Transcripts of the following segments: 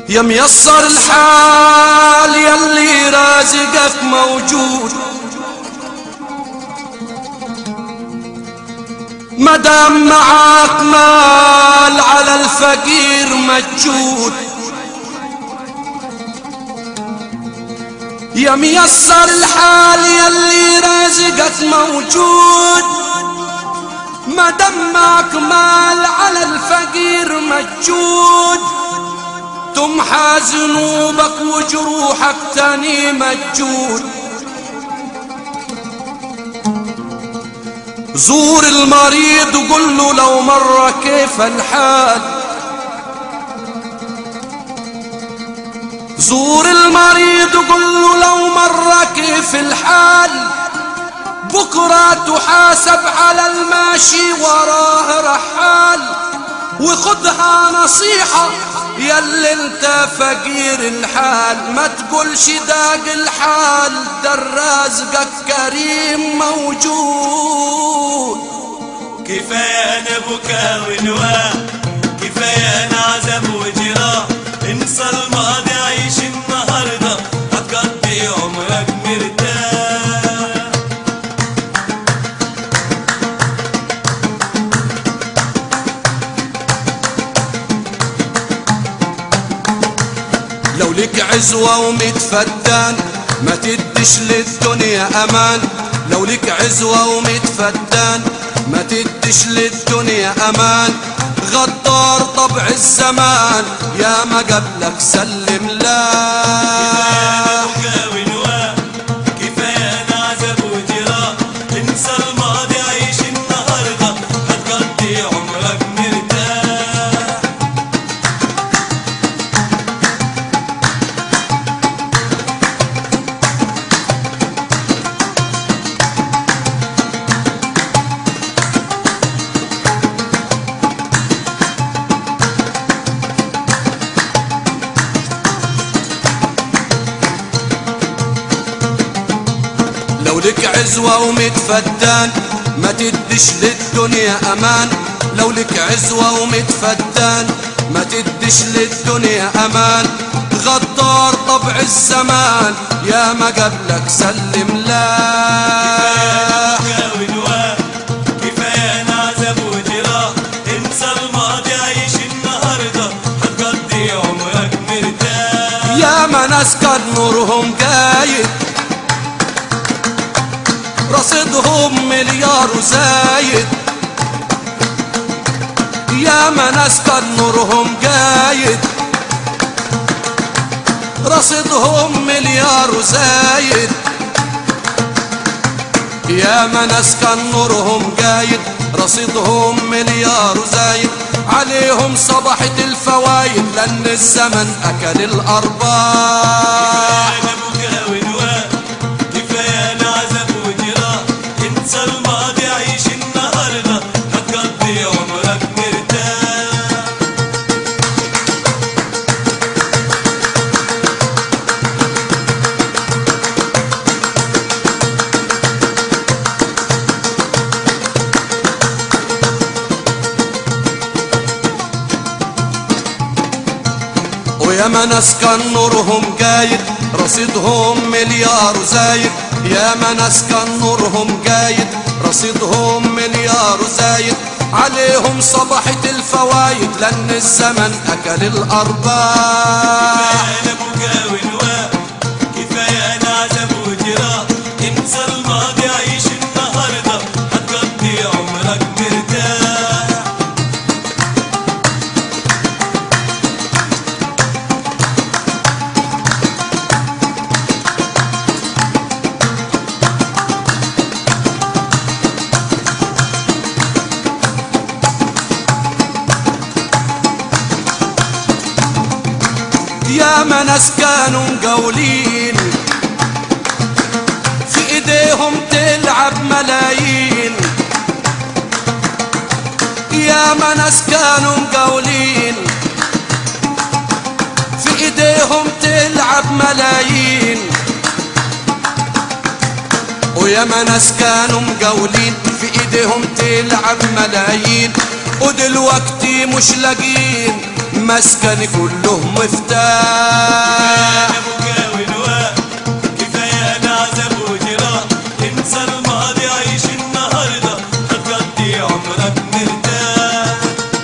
يا ميسر الحال يلي رازقك موجود، مدام معاك مال على الفقير مجود. يا ميسر الحال يلي رازقك موجود، مدام معاك مال على الفقير مجود. تمحى ذنوبك وجروحك تاني مجود. زور المريض وقل له لو مرة كيف الحال. زور المريض وقل له لو مرة كيف الحال. بكرة تحاسب على الماشي وراه رحال. وخدها نصيحة ياللي انت فقير الحال، ما تقولش داق الحال، ده رازقك كريم موجود. كفاية انا بكا ونواه، كفاية انا عذاب وجراح. انسى الماضي عيش النهارده، هتقضي عمرك مرتاح. لو لك عزوة وميت فتان ما تدش للدنيا امان. لو لك عزوة وميت فتان ما تدش للدنيا امان. غدار طبع الزمان يا ما قبلك سلم لا. كفاية انا عذاب وجراح. انسى الماضي عيش النهارده، هتقضي عمرك مرتاح. لو لك عزوة وميت فتان ما تدش للدنيا امان. لو لك عزوة وميت فتان ما تدش للدنيا امان. غدار طبع الزمان يا ما قبلك سلم لا. كفاية انا عذاب وجراح. انسى الماضي عيش النهارده، هتقضي عمرك مرتاح. يا ما ناس كان نورهم قايد، رصيدهم مليار وزايد. يا ما ناس كان نورهم قايد، رصيدهم مليار وزايد. يا ما ناس كان نورهم قايد، رصيدهم مليار وزايد. عليهم صبحت الفوايد لأن الزمن أكل الأرباح. كفاية انا عذاب وجراح. انسى الماضي عيش النهارده، هتقضي عمرك مرتاح. ويا ما ناس كان نورهم قايد، رصيدهم مليار وزايد. يا ما ناس كان نورهم قايد، رصيدهم مليار وزايد. عليهم صبحت الفوايد لأن الزمن أكل الأرباح. كفاية انا عذاب وجراح. انسى الماضي عيش النهارده، هتقضي عمرك مرتاح. يا ما ناس كانوا مقاولين، في ايديهم تلعب ملايين. يا ما ناس كانوا مقاولين، في ايديهم تلعب ملايين. ويا ما ناس كانوا مقاولين، في ايديهم تلعب ملايين. ودلوقتي مش لاقين مسكني كله مفتاح. بكا ونواء كفاية نعذب وجراح، انسى الماضي عيش النهاردة هتقضي عمرك مرتاح.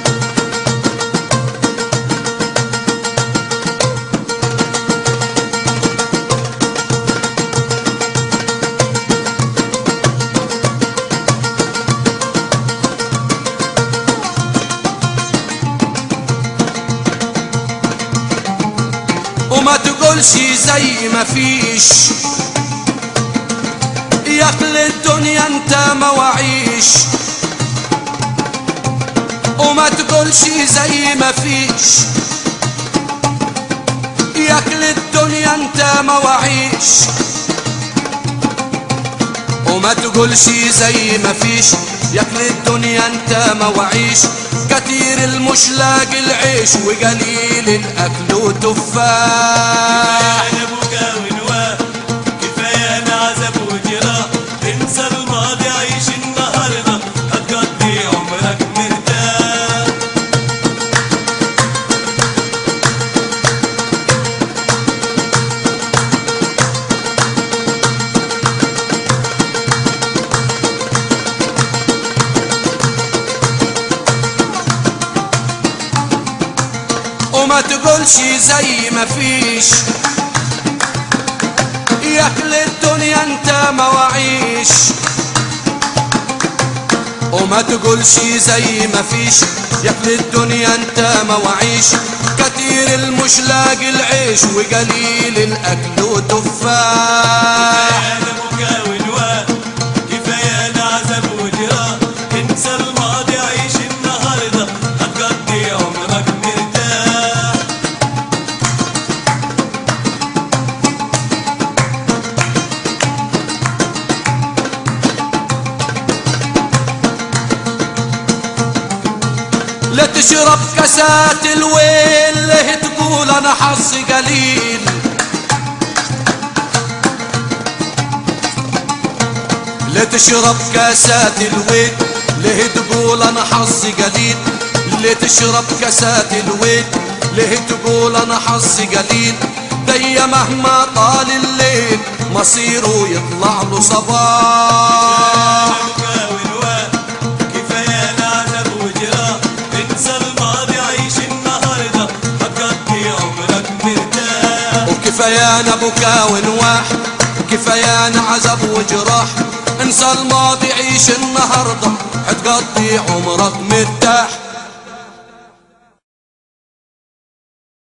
وما تقولش زي ما فيش، ياكل الدنيا انت مواعيش. وما تقولش زي ما فيش، ياكل الدنيا انت مواعيش. وما تقولش زي ما فيش، ياكل الدنيا انت مواعيش. كتير المش لاقي العيش وقليل الاكل وتفاح. كفاية بكا ونواء كفاية نعذب وجراح، انسى الماضي عيش النهاردة هتقضي عمرك مرتاح. وما تقولش زي ما فيش، ياكل الدنيا انت مواعيش. وما تقولش زي ما فيش، ياكل الدنيا انت مواعيش. كتير المش لاقي العيش وقليل الاكل وتفاح. كفاية بكا ونواء كفاية نعذب وجراح، انسى الماضي عيش النهاردة هتقضي عمرك مرتاح. لا تشرب كاسات الويل، ليه تقول انا حظي قليل. لا تشرب كاسات الويل، ليه تقول انا حظي قليل. ليه تشرب كاسات الويل، ليه تقول انا حظي قليل. دي مهما طال الليل مصيره يطلع له صباح. بكا ونواء كفاية نعذب وجراح، انسى الماضي عيش النهاردة هتقضي عمرك مرتاح. وكفايانا بكا ونواح، كفايانا عذاب وجراح. انسى الماضي عيش النهارده هتقضي عمرك مرتاح.